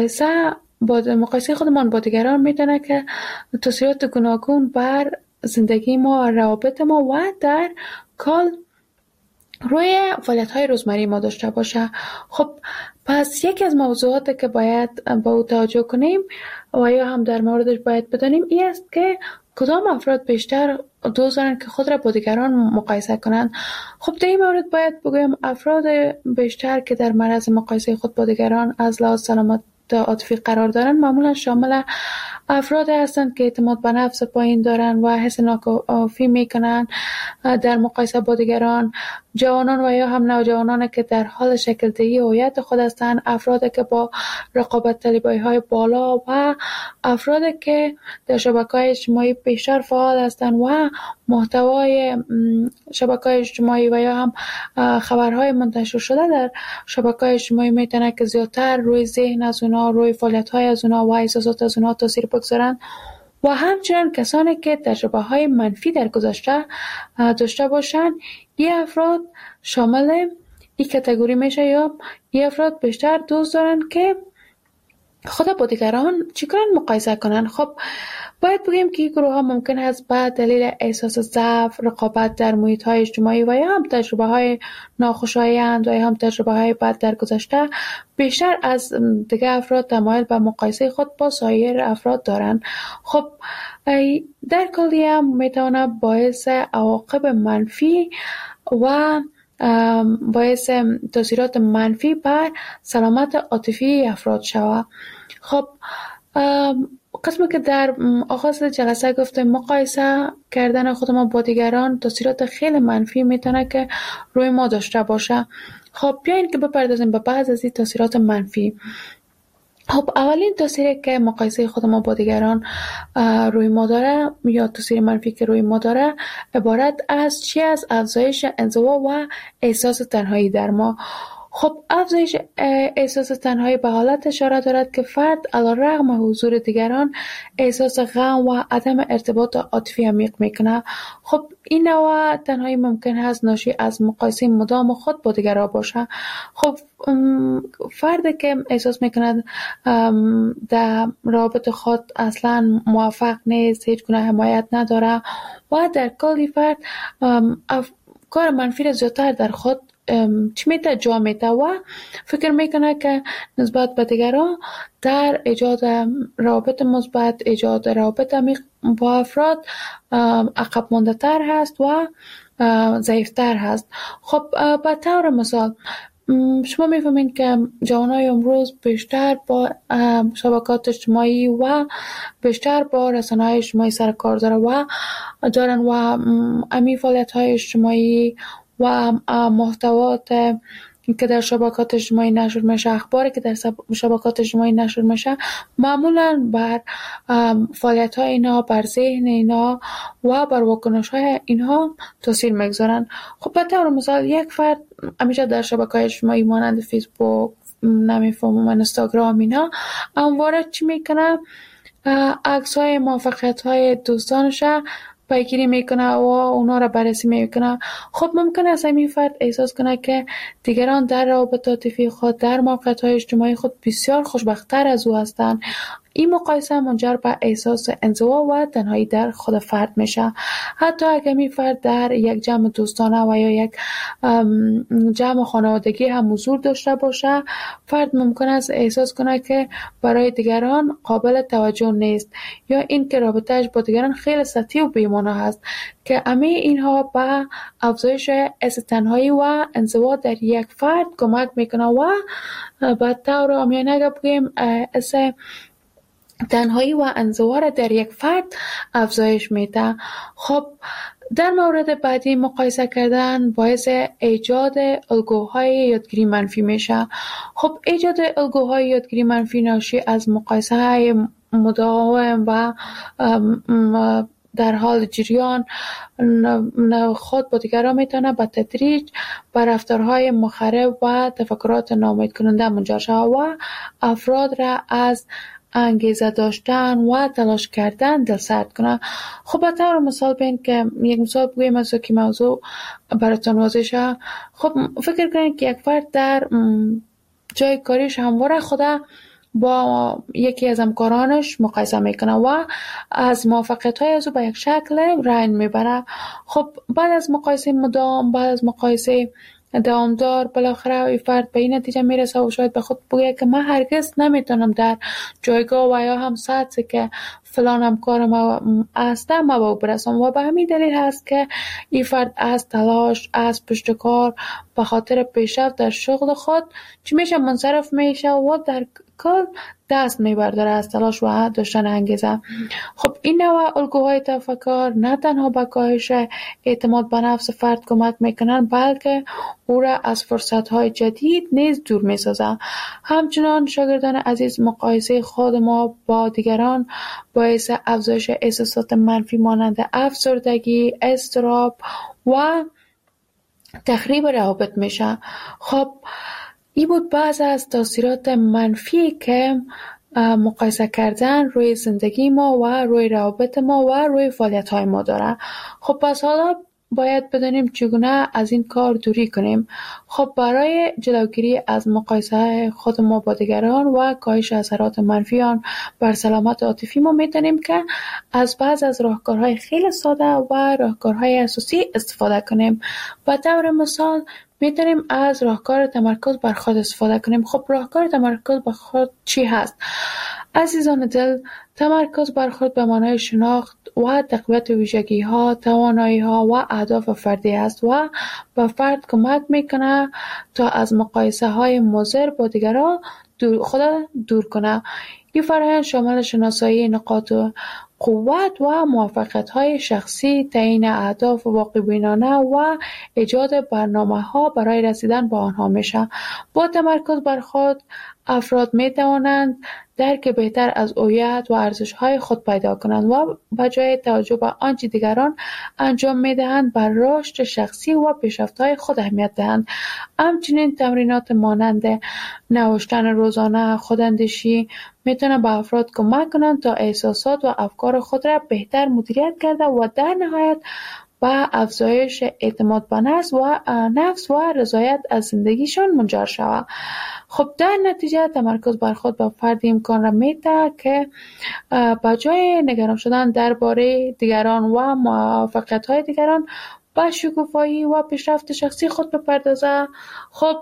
مقایسه خودمان با دیگران میتونه که تاثیرات گوناگون بر زندگی ما، روابط ما و در کل روی فعالیت‌های روزمره ما داشته باشه. خب پس یکی از موضوعاتی که باید با او توجه کنیم و یا هم در موردش باید بدانیم این است که کدام افراد بیشتر دوست دارن که خود را با دیگران مقایسه کنند. خب در این مورد باید بگویم افراد بیشتر که در معرض مقایسه خود با دیگران از لحاظ سلامت عاطفی قرار دارن معمولا شامل افراد هستند که اعتماد به نفس پایین دارن و حس ناکافی میکنن در مقایسه با دیگران. جوانان و یا هم نوجوانان که در حال شکل دهی هویت خود هستند، افرادی که با رقابت طلبی‌های بالا و افرادی که در شبکه‌های اجتماعی بیشتر فعال هستند و محتوای شبکه‌های اجتماعی و یا هم خبرهای منتشر شده در شبکه‌های اجتماعی میتونه که زیادتر روی ذهن از اونا، روی فعالیت‌های از اونا و احساسات از اونا تاثیر بگذارن و همچنین کسانی که تجربه‌های منفی در گذشته داشته باشند. این افراد شامل این کاتگوری میشه یا این افراد بیشتر دوست دارن که خود با دیگران چیکار مقایسه کنن. خب باید بگیم که این گروه ها ممکن است به دلیل احساس ضعف، رقابت در محیط های اجتماعی و یا هم تجربه های ناخوشایند و یا هم تجربه های بد در گذشته بیشتر از دیگر افراد تمایل به مقایسه خود با سایر افراد دارند. خب در کلی هم میتونه باعث عواقب منفی و باعث تاثیرات منفی بر سلامت عاطفی افراد شود. خب قسمی که در آغاز جلسه گفتم مقایسه کردن خود ما با دیگران تاثیرات خیلی منفی میتونه که روی ما داشته باشه. خب بیاین که بپردازیم به بعض از این تاثیرات منفی. خب اولین تاثیری که مقایسه خود ما با دیگران روی ما داره یا تاثیر منفی که روی ما داره عبارت از افزایش انزوا و احساس تنهایی در ما. خب افزایش احساس تنهایی به حالت اشاره دارد که فرد علیرغم حضور دیگران احساس غم و عدم ارتباط عاطفی عمیق میکنه. خب این نوع تنهایی ممکن است ناشی از مقایسه مدام خود با دیگران باشه. خب فردی که احساس میکند در رابطه خود اصلا موفق نیست، هیچ گونه حمایت نداره و در کلی فرد افکار منفی را زیادتر در خود چی میته جا میته و فکر میکنه که نسبت به دیگران در ایجاد روابط مثبت، ایجاد روابط عمیق با افراد عقب مانده تر هست و ضعیفتر هست. خب به طور مثال شما میفهمین که جوانای امروز بیشتر با شبکات اجتماعی و بیشتر با رسانه‌های اجتماعی سر کار دارن و امی فعالیت‌های اجتماعی و محتوات که در شبکات اجتماعی نشر میشه، اخباری که در شبکات اجتماعی نشر میشه معمولا بر فعالیت‌های اینا، بر ذهن اینا و بر واکنش‌های اینها تاثیر میگذارن. خب به طور مثال یک فرد همیشه در شبکه‌های اجتماعی مانند فیسبوک، نمیفهمم اینستاگرام اینا همواره چی میکنه؟ عکس‌های موفقیت‌های دوستانش پیگیری میکنه و اونا را بررسی میکنه. خب ممکن است این فرد احساس کنه که دیگران در روابط عاطفی خود، در موقعیت‌های اجتماعی خود بسیار خوشبخت‌تر از او هستند. این مقایسه منجر به احساس انزوا و تنهایی در خود فرد میشه. حتی اگر این فرد در یک جمع دوستانه و یا یک جمع خانوادگی هم حضور داشته باشه، فرد ممکن است احساس کنه که برای دیگران قابل توجه نیست یا این که رابطه‌اش با دیگران خیلی سطحی و بی‌معنی است که همه اینها به افزایش احساس تنهایی و انزوا در یک فرد کمک میکنه و به طور عامیانه اگر بگیم تنهایی و انزوا را در یک فرد افزایش میده. خب در مورد بعدی مقایسه کردن باعث ایجاد الگوهای یادگیری منفی میشه. خب ایجاد الگوهای یادگیری منفی ناشی از مقایسه های مداوم و در حال جریان خود با دیگران میتونه به تدریج به رفتارهای مخرب و تفکرات ناامید کننده منجر شود و افراد را از انگیزه داشتن و تلاش کردن دلسرد کنه. خب به طور مثال بین که یک مثال بگویم از که موضوع براتون واضح شه. خب فکر کنید که یک فرد در جای کاریش همواره خدا با یکی از همکارانش مقایسه میکنه و از موفقیت‌های از او به یک شکل رنج میبره. خب بعد از مقایسه مدام، بعد از مقایسه دوامدار، بالاخره این فرد به این نتیجه میرسه و شاید به خود بگه که من هرگز نمیتونم در جایگاه و یا هم سطحی که فلان همکار ما هسته ما به او برسم و به همین دلیل هست که این فرد از تلاش، از پشتکار به خاطر پیشرفت در شغل خود چی میشه منصرف میشه و در کل دست میبرداره از تلاش و داشتن انگیزه. خب این نوع الگوهای تفکر نه تنها به کاهش اعتماد به نفس فرد کمک میکنن بلکه او را از فرصتهای جدید نیز دور میسازه. همچنان شاگردان عزیز مقایسه خود ما با دیگران باعث افزایش احساسات منفی مانند افسردگی، اضطراب و تخریب روابط میشه. خب این بود بعض از تاثیرات منفی که مقایسه کردن روی زندگی ما و روی روابط ما و روی فعالیت‌های ما داره. خب پس حالا باید بدانیم چگونه از این کار دوری کنیم. خب برای جلوگیری از مقایسه خود ما با دیگران و کاهش اثرات منفی آن بر سلامت عاطفی ما میتونیم که از بعض از راهکارهای خیلی ساده و راهکارهای اساسی استفاده کنیم. به طور مثال میتونیم از راهکار تمرکز بر خود استفاده کنیم. خب راهکار تمرکز بر خود چی هست؟ عزیزان دل، تمرکز بر خود به معنای شناخت و تقویت ویژگی‌ها، توانایی‌ها و اهداف فردی است و به فرد کمک میکنه تا از مقایسه‌های مضر با دیگران خود دور کنه. این فرآیند شامل شناسایی نقاط قوت و موفقیت‌های شخصی، تعیین اهداف واقع‌بینانه و ایجاد برنامه‌ها برای رسیدن به آنها میشه. با تمرکز بر خود افراد می توانند درک بهتر از هویت و ارزش‌های خود پیدا کنند و به جای توجه به آنچه دیگران انجام می‌دهند بر رشد شخصی و پیشرفت‌های خود اهمیت دهند. همچنین تمرینات مانند نوشتن روزانه، خوداندیشی می‌تواند به افراد کمک کنند تا احساسات و افکار خود را بهتر مدیریت کرده و در نهایت به افزایش اعتماد به نفس و رضایت از زندگیشان منجر شود. خب در نتیجه تمرکز بر خود به فرد امکان را میده که به جای نگران شدن درباره دیگران و موفقیت‌های دیگران به شکوفایی و پیشرفت شخصی خود بپردازد. خب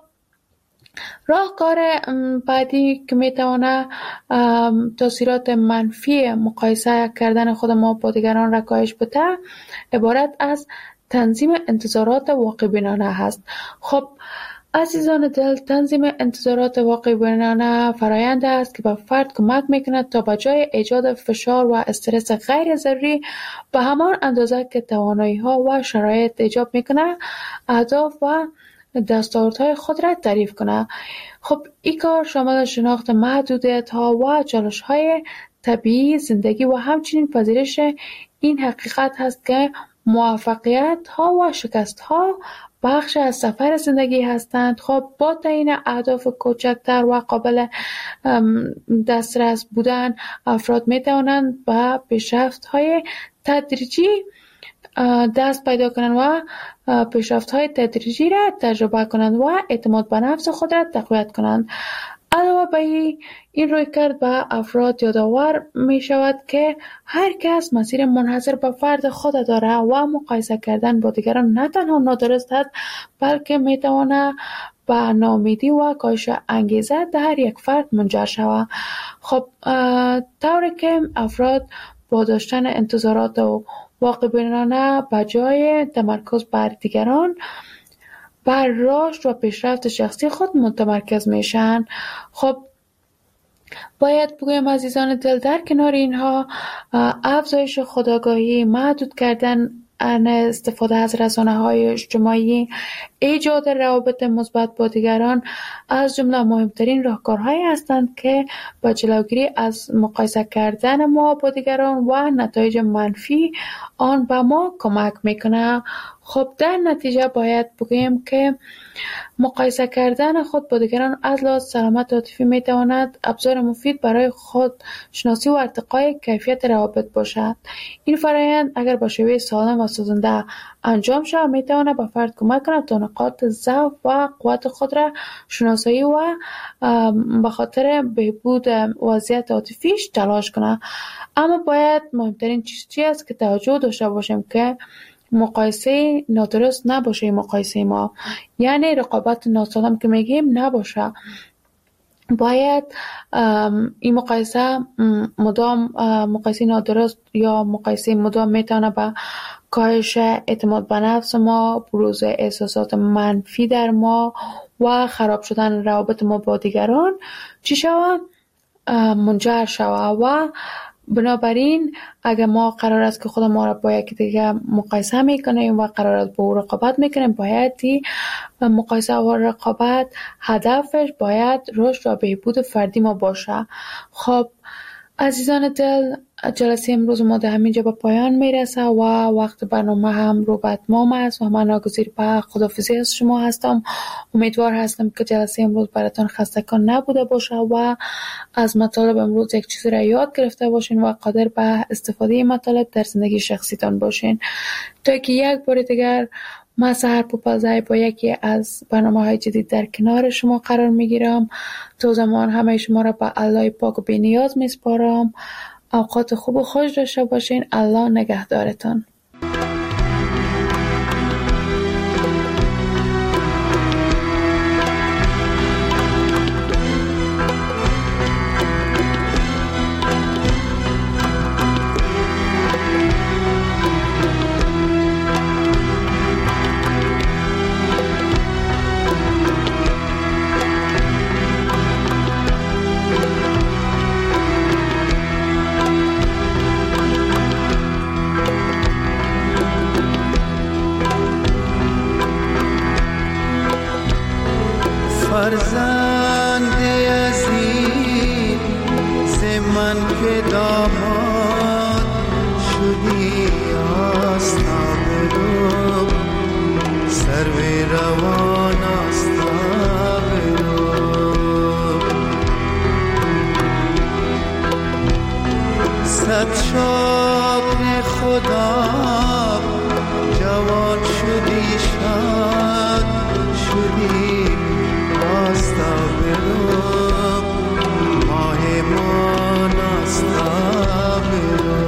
راهکار بعدی که میتونه تاثیرات منفی مقایسه کردن خود ما با دیگران را کاهش بده عبارت از تنظیم انتظارات واقع بینانه هست. خب عزیزان دل، تنظیم انتظارات واقع بینانه فرآیند است که به فرد کمک میکند تا به جای ایجاد فشار و استرس غیر ضروری به همان اندازه که توانایی ها و شرایط ایجاب میکنه اهداف و دستاوردهای خود را تعریف کنه. خب این کار شامل شناخت محدودیت ها و چالش های طبیعی زندگی و همچنین پذیرش این حقیقت هست که موفقیت ها و شکست ها بخش از سفر زندگی هستند. خب با تعیین اهداف کوچکتر و قابل دسترس بودن افراد می توانند به پیشرفت های تدریجی دست پیدا کنند و پیشرفت‌های تدریجی را تجربه کنند و اعتماد به نفس خود را تقویت کنند. علاوه بر این رویکرد به افراد یادآور می شود که هر کس مسیر منحصر به فرد خود دارد و مقایسه کردن با دیگران نه تنها نادرست است بلکه می تواند به ناامیدی و کاهش انگیزه در هر یک فرد منجر شود. خب طوری که افراد با داشتن انتظارات و واقع بینانه به جای تمرکز بر دیگران بر رشد و پیشرفت شخصی خود متمرکز میشن. خب باید بگویم عزیزان دل، در کنار اینها افزایش خودآگاهی، محدود کردن استفاده از رسانه‌های اجتماعی، ایجاد روابط مثبت با دیگران از جمله مهمترین راهکارهایی هستند که به جلوگیری از مقایسه کردن ما با دیگران و نتایج منفی آن به ما کمک میکنه. خب در نتیجه باید بگویم که مقایسه کردن خود با دیگران از لحاظ سلامت عاطفی میتواند ابزار مفید برای خود شناسی و ارتقای کیفیت روابط باشد. این فرآیند اگر با شیوه سالم و سازنده انجام شود میتواند به فرد کمک کند تا نقاط ضعف و قوت خود را شناسایی و به خاطر بهبود وضعیت عاطفیش تلاش کند. اما باید مهمترین چیزی است که توجه داشته باشیم که مقایسه نادرست نباشه. مقایسه ما یعنی رقابت ناسالم که میگیم نباشه. باید این مقایسه مدام مقایسه نادرست یا مقایسه مدام میتونه به کاهش اعتماد به نفس ما، بروز احساسات منفی در ما و خراب شدن روابط ما با دیگران چی شود؟ منجر شود. و بنابراین اگر ما قرار است که خود ما را با یکی دیگه مقایسه میکنیم و قرار است با او رقابت میکنیم، باید مقایسه و رقابت هدفش باید رشد و بهبود فردی ما باشه. خب عزیزان دل، جلسه امروز ما در همینجا به پایان میرسه و وقت برنامه هم رو به اتمام است و من ناگزیر به خداحافظی از شما هستم. امیدوار هستم که جلسه امروز براتون خستگان نبوده باشه و از مطالب امروز یک چیزی را یاد گرفته باشین و قادر به استفاده مطالب در زندگی شخصیتان باشین. تا که یک بار دیگر من سحر پوپلزای با یکی از برنامه‌های جدید در کنار شما قرار میگیرم. تا زمان همه شما را به الله پاک و بی‌نیاز میسپارم. اوقات خوب و خوش داشته باشین. الله نگهدارتان. فرزند عزیز من که داماد شدی آستا برو سروی روان آستا برو صد شکر خدا جوان شدی شاد شدی آستا برو ماهمان آستا برو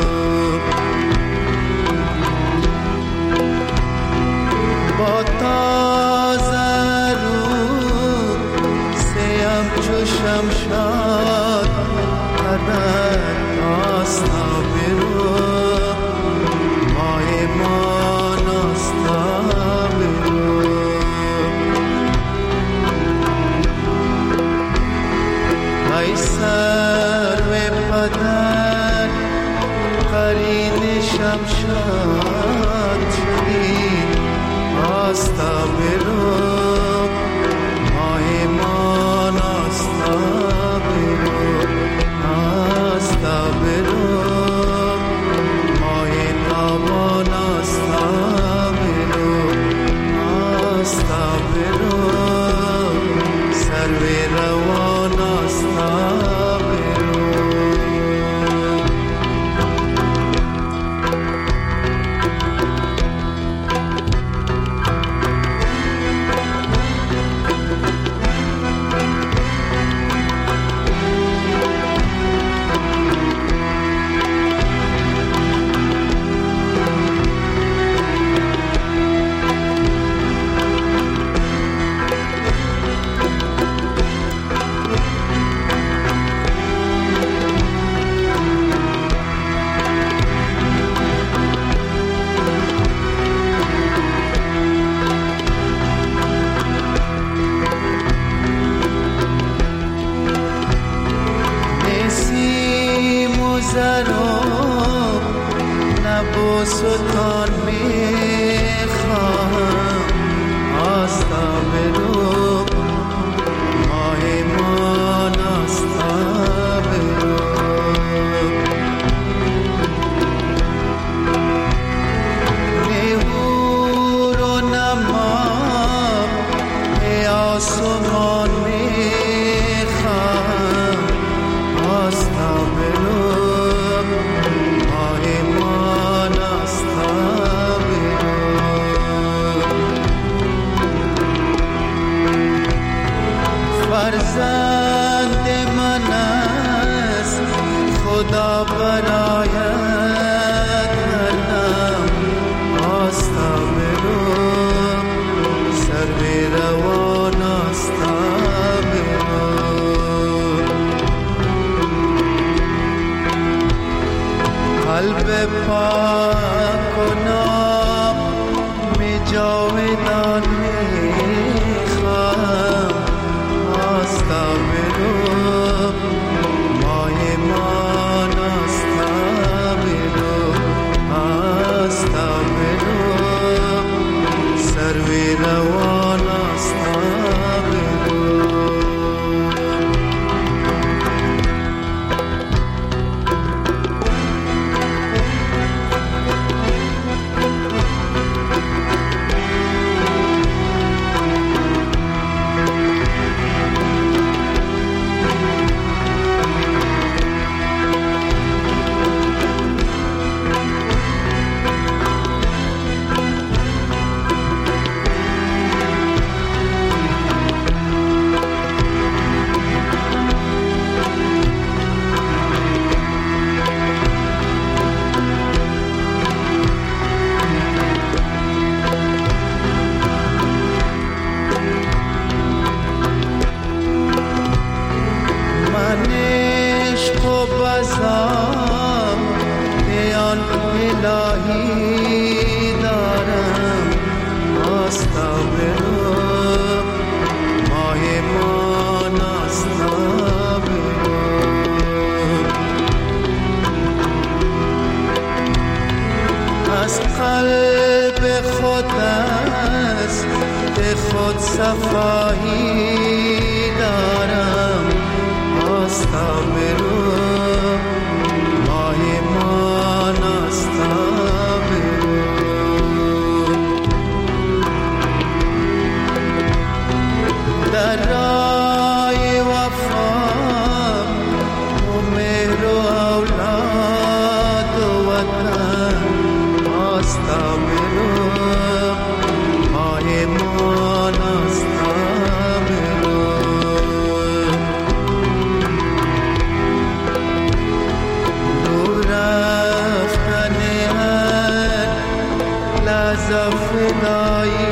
با تازه رو سیم چو شمشاد قدر آستا برو ماهمان آستا برو ای سرو پدر قرین شمشاد شدی آستا برو ماهمان آستا برو آستا برو ماه تابان آستا برو آستا برو سروی روان آستا برو سلطان میخواهم آستا برو ماهمان آستا برو نهور و نمام ای آسمان میخواهم آستا برو فرزند من است خدا برایت کردم آستا برو سروی روان آستا برو قلب پاک و ناب می جاودان میخواهم آستا برو ماهمان آستا برو آستا برو سروی روان آستا برو الهی دارم آستا برو ماهمان آستا برو از قلب خود است به خود صفایی دارم آستا برو خدایی